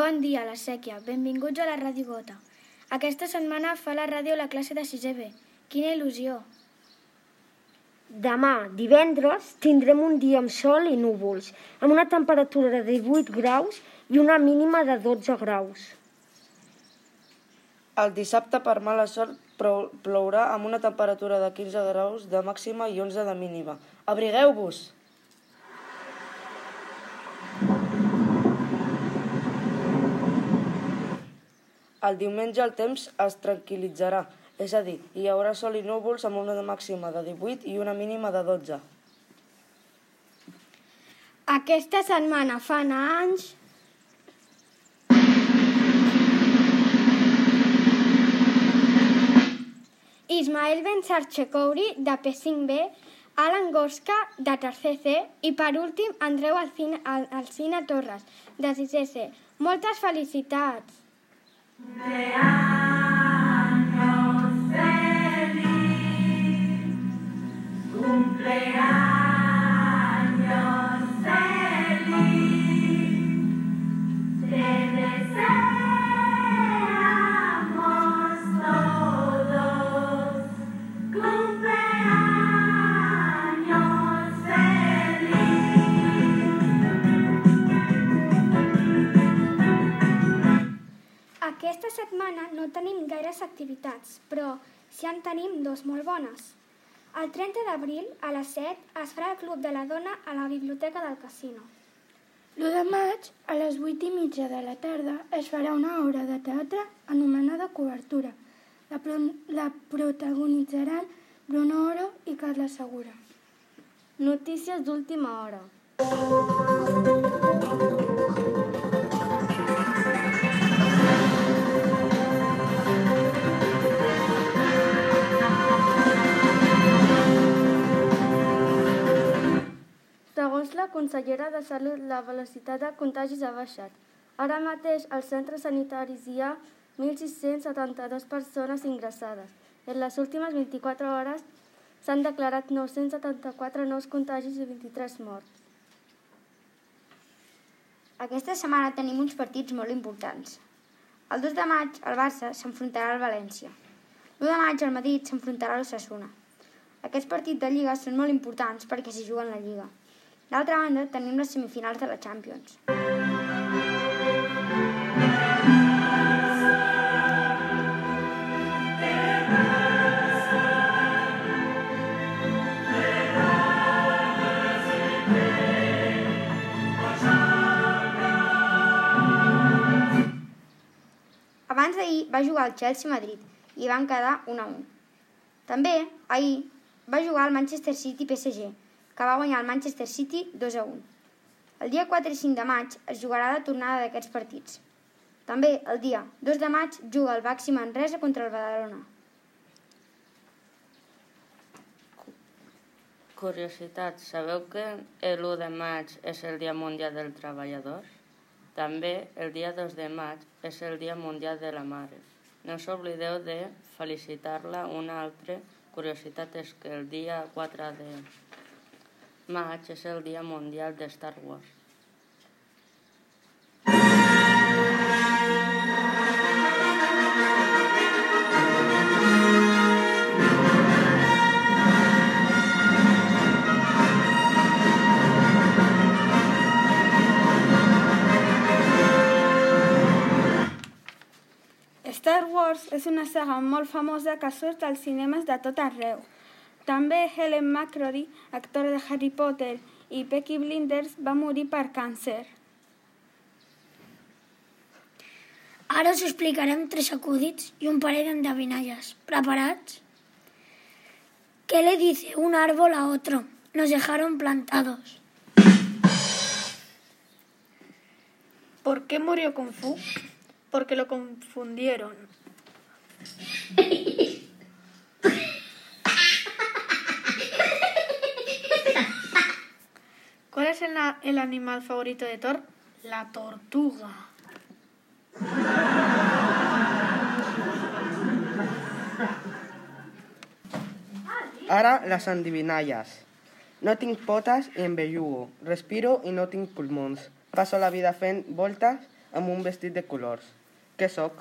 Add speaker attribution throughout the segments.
Speaker 1: Bon dia, la Sèquia. Benvinguts a la Ràdio Gota. Aquesta setmana fa la ràdio la classe de 6è B. Quina il·lusió!
Speaker 2: Demà, divendres, tindrem un dia amb sol i núvols, amb una temperatura de 18 graus i una mínima de 12 graus.
Speaker 3: El dissabte, per mala sort, plourà amb una temperatura de 15 graus de màxima i 11 de mínima. Abrigueu-vos! El diumenge el temps es tranquil·litzarà, és a dir, hi haurà sol i núvols amb una màxima de 18 i una mínima de 12.
Speaker 1: Aquesta setmana fan anys... Ismael Ben-Sarchekouri, de P5B, Alan Goska, de 3è C, i per últim Andreu Alsina Torres, de 6è C. Moltes felicitats! Aquesta setmana no tenim gaires activitats, però sí en tenim dues molt bones. El 30 d'abril, a les 7, es farà el Club de la Dona a la Biblioteca del Casino.
Speaker 4: L'1 de maig, a les 8:30 de la tarda, es farà una obra de teatre anomenada Cobertura. La protagonitzaran Bruno Oro i Carla Segura.
Speaker 1: Notícies d'última hora. Segons la consellera de Salut, la velocitat de contagis ha baixat. Ara mateix als centres sanitaris hi ha 1.672 persones ingressades. En les últimes 24 hores s'han declarat 974 nous contagis i 23 morts.
Speaker 5: Aquesta setmana tenim uns partits molt importants. El 2 de maig el Barça s'enfrontarà al València. L'1 de maig el Madrid s'enfrontarà a l'Osasuna. Aquests partits de Lliga són molt importants perquè s'hi juguen la Lliga. D'altra banda, tenim les semifinals de la Champions. Abans d'ahir va jugar el Chelsea-Madrid i van quedar 1-1. També ahir va jugar el Manchester City-PSG, que va guanyar el Manchester City 2-1. El dia 4 i 5 de maig es jugarà la tornada d'aquests partits. També el dia 2 de maig juga el Baxi Manresa contra el Badalona.
Speaker 6: Curiositat, sabeu que l'1 de maig és el Dia Mundial del Treballador? També el dia 2 de maig és el Dia Mundial de la Mare. No us oblideu de felicitar-la. Una altra curiositat és que el dia 4 de maig és el Dia Mundial de Star Wars.
Speaker 4: Star Wars és una saga molt famosa que surt als cinemes de tot arreu. També Helen McCrory, actor de Harry Potter, i Peaky Blinders va morir per càncer.
Speaker 7: Ara us explicarem 3 acudits y un parell d'endevinalles. ¿Preparados? ¿Qué le dice un árbol a otro? Nos dejaron plantados.
Speaker 8: ¿Por qué murió Kung Fu? Porque lo confundieron. ¿Cuál es el animal favorito de Thor? La tortuga.
Speaker 3: Ara les endivinalles. No tinc potes i em bellugo. Respiro i no tinc pulmons. Passo la vida fent voltes
Speaker 9: amb un vestit de colors. Què sóc?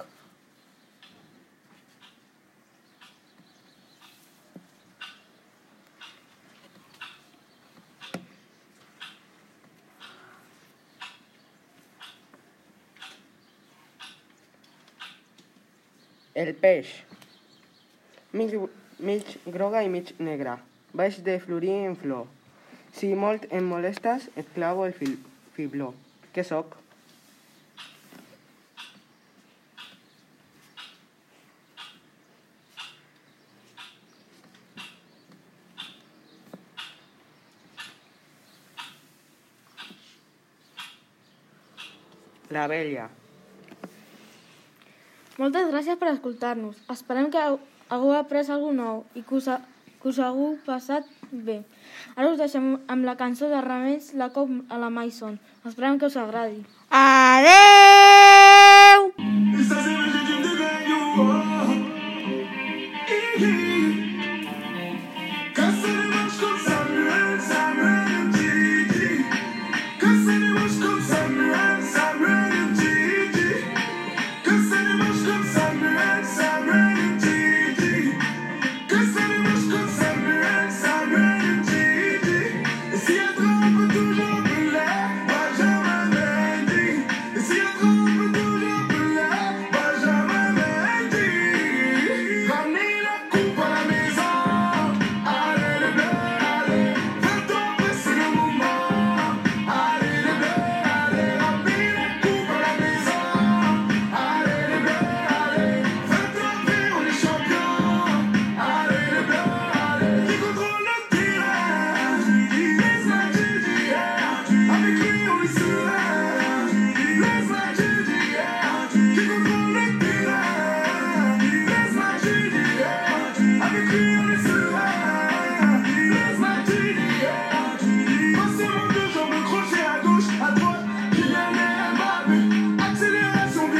Speaker 9: El peix. Mig groga i mig negra. Vaig de florir en flor. Si molt em molestes, et clavo el fibló. Què sóc? La vella.
Speaker 10: Moltes gràcies per escoltar-nos. Esperem que hagueu après alguna nou i que us hagueu passat bé. Ara us deixem amb la cançó de Remeis, La cop a la Maison. Esperem que us agradi.
Speaker 7: Adeu!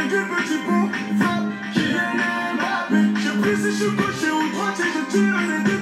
Speaker 11: Je suis gaucher ou droitier, je tire les deux.